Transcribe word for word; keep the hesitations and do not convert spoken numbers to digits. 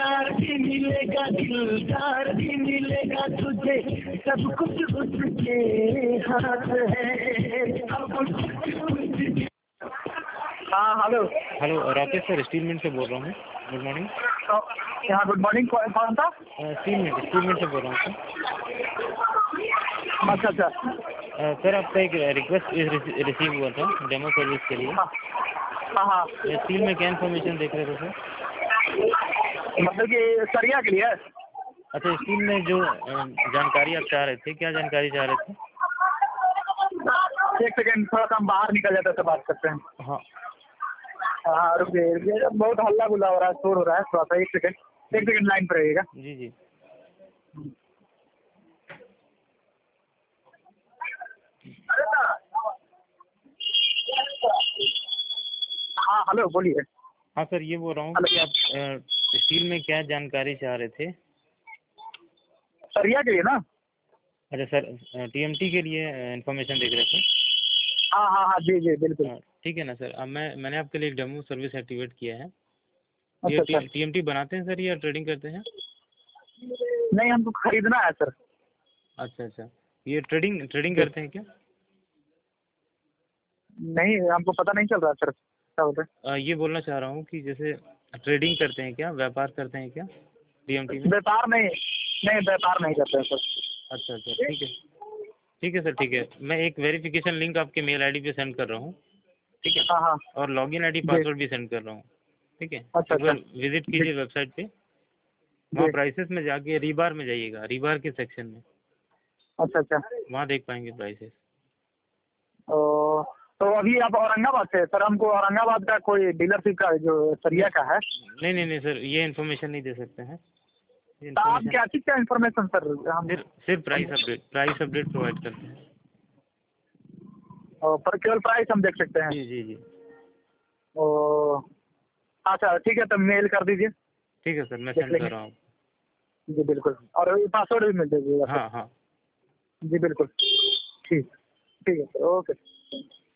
प्यार भी मिलेगा, दिलदार भी मिलेगा तुझे, सब कुछ उसके हाथ है, सब कुछ उसके। हाँ hello hello Rakesh sir, steel mill से बोल रहा हूँ। Good morning. यहाँ गुड मॉर्निंग, कौन था? स्टील मिल स्टील मिल से बोल रहा हूँ सर। अच्छा अच्छा सर आपका एक रिक्वेस्ट रिसीव हुआ था डेमो सर्विस के लिए। हाँ हाँ हाँ। स्टील में क्या इन्फॉर्मेशन देख रहे थे सर? मतलब कि सरिया के लिए? अच्छा, स्टील में जो जानकारी आप चाह रहे थे, क्या जानकारी चाह रहे थे? एक सेकेंड, थोड़ा सा हम बाहर निकल जाते तो बात करते हैं। हाँ हाँ रुकिए रुकिए, बहुत हल्ला गुल्ला हो रहा है, शोर हो रहा है थोड़ा सा। एक सेकेंड एक सेकेंड लाइन पर रहिएगा। जी जी। हाँ हेलो बोलिए। हाँ सर, ये बोल रहा हूँ कि आप स्टील में क्या जानकारी चाह रहे थे? सरिया के लिए ना? अच्छा सर, टीएमटी के लिए इन्फॉर्मेशन देख रहे थे? हाँ हाँ हाँ जी जी बिल्कुल। ठीक है ना सर, अब मैं मैंने आपके लिए एक डेमो सर्विस एक्टिवेट किया है। ये अच्छा अच्छा। टीएमटी बनाते हैं सर या ट्रेडिंग करते हैं? नहीं, हमको खरीदना है सर। अच्छा अच्छा, ये ट्रेडिंग ट्रेडिंग करते हैं क्या? नहीं, हमको पता नहीं चल रहा सर, क्या बोल रहे? ये बोलना चाह रहा हूँ कि जैसे ट्रेडिंग करते हैं क्या, व्यापार करते हैं क्या टीएमटी में? व्यापार नहीं, नहीं व्यापार नहीं करते हैं सर। अच्छा अच्छा, ठीक है ठीक है सर, ठीक है। मैं एक वेरिफिकेशन लिंक आपके मेल आईडी पे सेंड कर रहा हूँ, ठीक है? हाँ हाँ और लॉगिन आईडी जी। पासवर्ड भी सेंड कर रहा हूँ, ठीक है? अच्छा एक अच्छा बार विजिट जी कीजिए वेबसाइट पे, वहाँ जी। प्राइसेस में जाके रीबार में जाइएगा, रीबार के सेक्शन में, अच्छा अच्छा। वहाँ देख पाएंगे प्राइसेस। ओ, तो अभी आप औरंगाबाद से सर, हमको औरंगाबाद का कोई डीलरशिप का जो सरिया का है। नहीं नहीं नहीं सर, ये इन्फॉर्मेशन नहीं दे सकते हैं। तो आप क्या चीज़ का इन्फॉर्मेशन सर? हम सिर्फ सिर्फ price update price update provide करते हैं। ओ, पर केवल प्राइस हम देख सकते हैं? जी जी जी। ओ अच्छा ठीक है, तो मेल कर दीजिए। ठीक है सर, मैं देख सेंड लेंगे। कर रहा हूँ। जी बिल्कुल, और पासवर्ड भी मिल जाएगा सर। हाँ हाँ। जी बिल्कुल, ठीक ठीक है सर, ओके।